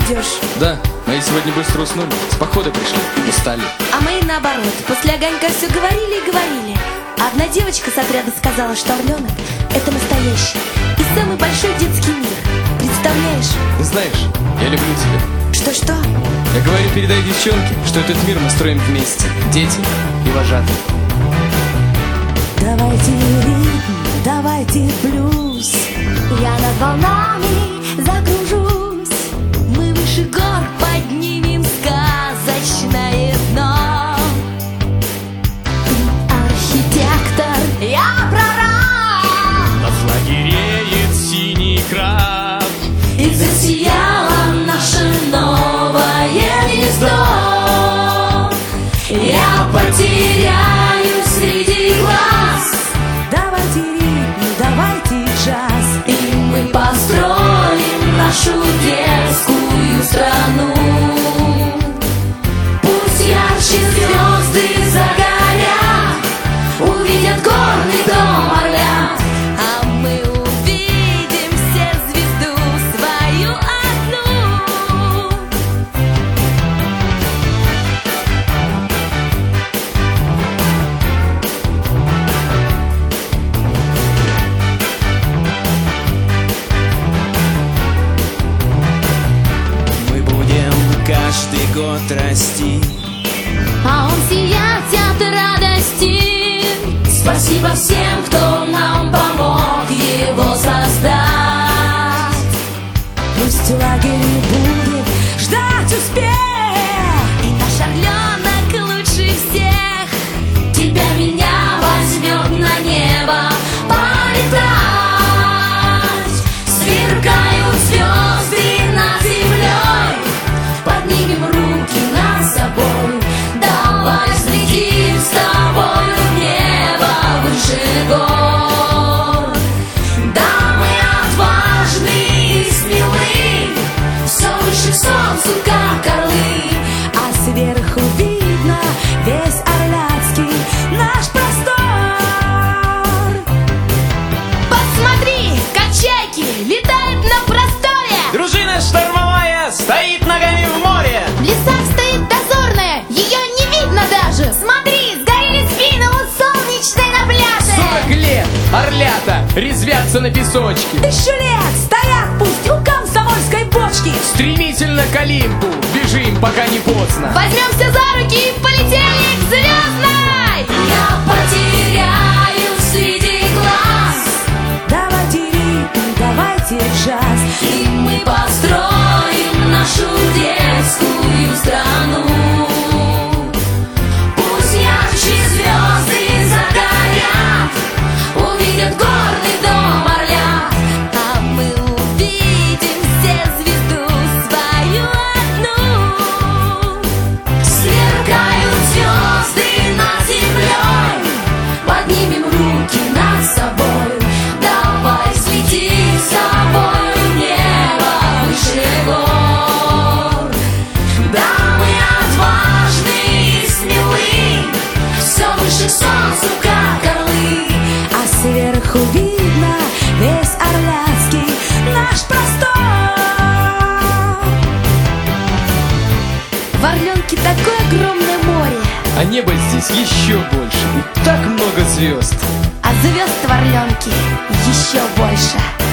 идешь? Да, мои сегодня быстро уснули, с похода пришли, устали. А мои наоборот, после огонька все говорили и говорили. А одна девочка с отряда сказала, что орленок — это настоящий и самый большой детский мир. Представляешь? Ты знаешь, я люблю тебя. Что-что? Я говорю, передай девчонке, что этот мир мы строим вместе, дети и вожатые. Давайте ритм, давайте блюз. Я над волнами закружусь. Мы выше гор поднимем сказочное дно. Ты архитектор, я пророк. На флаге реет синий краб, И засияло наше новое гнездо. Я потеряюсь среди глаз. Давайте ритм, давайте джаз, и мы построим нашу детскую страну. Пусть ярче звезды загорят, увидят горный дом орлят, а мы увидим все звезду свою одну. мы будем каждый год расти. А он сиять от радости. Спасибо всем, кто нам помог его создать. Пусть лагерь будет ждать успех, и наш орленок лучше всех. Тебя, меня возьмет на небо полетать. Сверкают звезды над землей, поднимем руки над собой. Давай взлетим с тобою в небо выше гор. Да, мы отважны и смелы, все выше к солнцу, как орлы. А сверху видно весь Орляцкий наш простор. Посмотри, как чайки летают на просторе. Дружина штормовая стоит ногами в море. В лесах стоит дозорная, ее не видно даже. Смотри, сгорели спины у солнечной на пляже. 40 лет орлята резвятся на песочке. 1000 лет стоят пусть у комсомольской бочки. Стремительно к Олимпу бежим, пока не поздно. Возьмемся за руки и полетели к звездной. Я потеряюсь среди глаз. Давайте ритм, давайте джаз, и мы построим нашу детскую страну. Пусть ярче звезды загорят, увидят горный дом орлят, а мы увидим все звезду свою одну. Сверкают звезды над землей, поднимем руки над собой. Давай взлетим с тобой в небо выше гор. Да, мы отважны и смелы, все выше к солнцу, как орлы. А сверху видно весь Орляцкий наш простор. В Орленке такое огромное море, А небо здесь еще больше, и так много звезд. а звезд в Орленке еще больше.